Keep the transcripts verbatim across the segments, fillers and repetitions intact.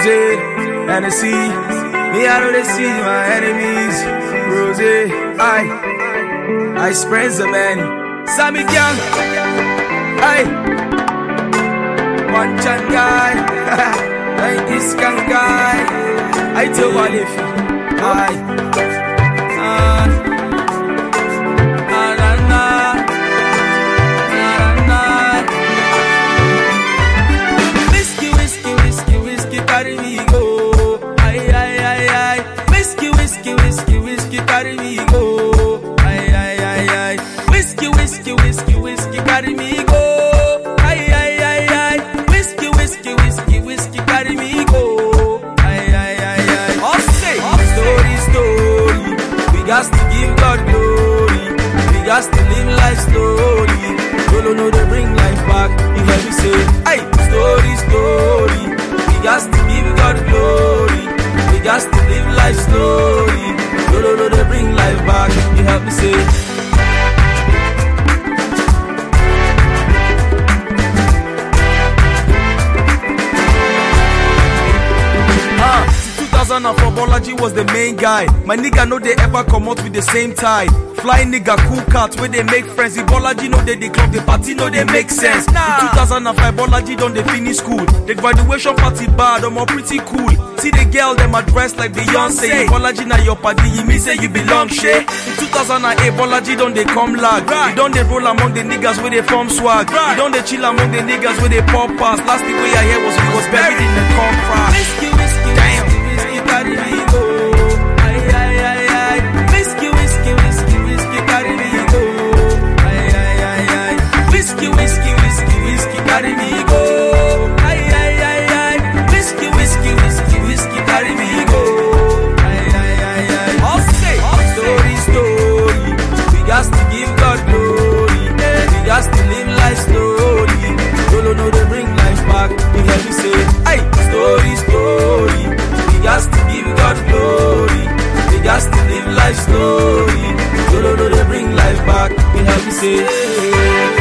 Rose, Hennessy. Me, I know they see my enemies. Rose, I, I spread the man. Sammy Gang, I, one chan guy, like this gang guy. I tell what if I. Carry me go, aye aye aye aye. Whiskey, whiskey, whiskey, whiskey, carry me go, aye aye aye aye. Whiskey, whiskey, whiskey, whiskey, carry me go, aye aye aye aye. Whiskey, whiskey, whiskey, whiskey, carry me go, aye aye aye aye. All say, story, story. We got to give God glory. We got to live life slowly. Don't know they bring life back. You hear me say, aye, story, story. We got to give God glory. We got to live life slowly. No, no, no, they bring life back. You help me say. Ah, two thousand four, Bolaji was the main guy. My nigga know they ever come out with the same tie. Fly nigga, cool cat, where they make friends. The Bolaji know they, they club, the party know they make sense. Nah. In two thousand five, Bolaji done they finish school. The graduation party bad, I'm all pretty cool. See the girl, them are dressed like Beyonce. Bolaji na your party, you mean say you belong, shit. In two thousand eight, Bolaji done they come lag. Right. He done they roll among the niggas where they form swag. Right. He done they chill among the niggas where they pop pass. Last thing we I hear was he was buried in the car crash. Whiskey, whiskey, damn. Whiskey, whiskey, carry me go. Aye, aye, aye, aye. Whiskey, whiskey, whiskey, whiskey, carry me go. Aye, aye, aye, aye. Whiskey, whiskey, whiskey, whiskey, carry me go. Aye, aye, aye, aye. Whiskey, whiskey, whiskey, whiskey, carry me go. Aye, aye, aye, aye. All say, story, story. We got to give God glory. We got to live life slowly. No, no, no, they bring life back. You hear me say, aye, story, story. We got to give God glory. We got to live life slowly. No, no, no, they bring life back. You hear me say.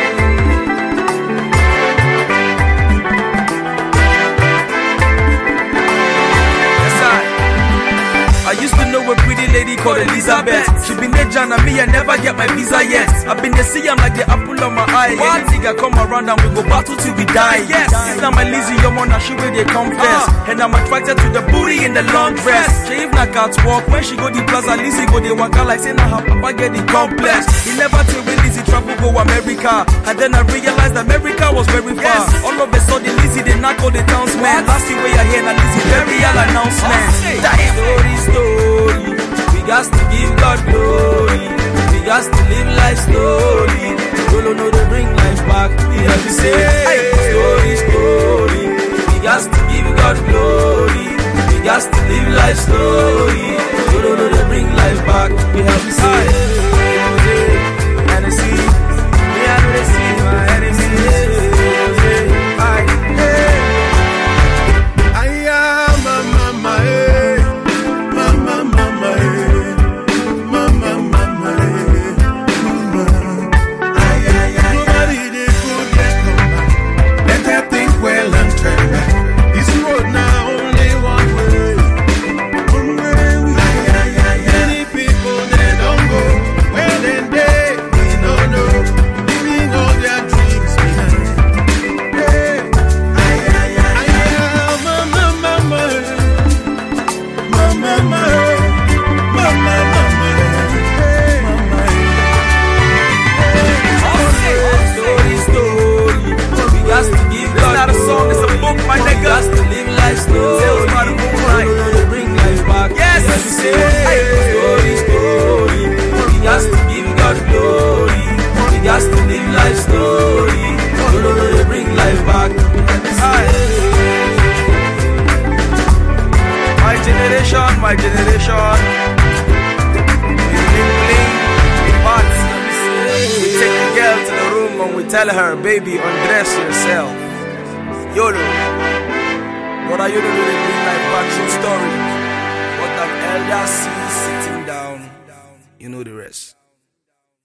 I used to know a pretty lady called Elizabeth. She been there, John, and me, I never get my visa yet. I've been there, see, I'm like the apple on my eye. One nigga come around and we go battle till we die. Yes, it's not my Lizzie, your man, she where they come first. Uh, and I'm attracted to the booty in the long dress. She even a cat walk, when she go the plaza, Lizzie go the waka like saying, nah, her papa get the complex. He never tell me Lizzie travel go America. And then I realized America was very far. Yes. All of a sudden, Lizzie, they knock all the townsmen. Last year where I hear, now Lizzie, very real announcement. Damn. Story, story. We got to give God glory. We got to live life slowly. No, no, no, they bring life back. We have to say, hey, story, story. We got to give God glory. We got to live life slowly. No, no, no, they bring life back. We have to say, Hennessy. Me, I know they see my enemies. My generation, bling bling, hot. We take the girl to the room and we tell her, baby, undress yourself. YOLO. What are you doing to bring life back? True story. What an elder sees sitting down. You know the rest.